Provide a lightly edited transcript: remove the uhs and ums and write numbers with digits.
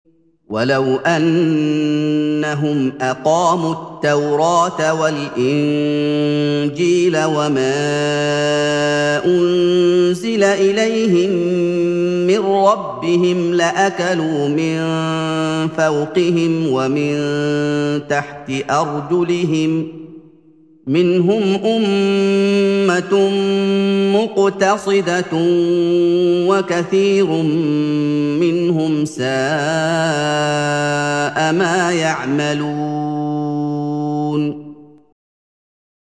وَلَوْ أَنَّهُمْ أَقَامُوا التَّوْرَاةَ وَالْإِنجِيلَ وَمَا أُنزِلَ إِلَيْهِم مِّن رَّبِّهِمْ لَأَكَلُوا مِن فَوْقِهِمْ وَمِن تَحْتِ أَرْجُلِهِم ۚ مِّنْهُمْ أُمَّةٌ مُّقْتَصِدَةٌ وَكَثِيرٌ مِّنْهُمْ سَاءَ مَا يَعْمَلُونَ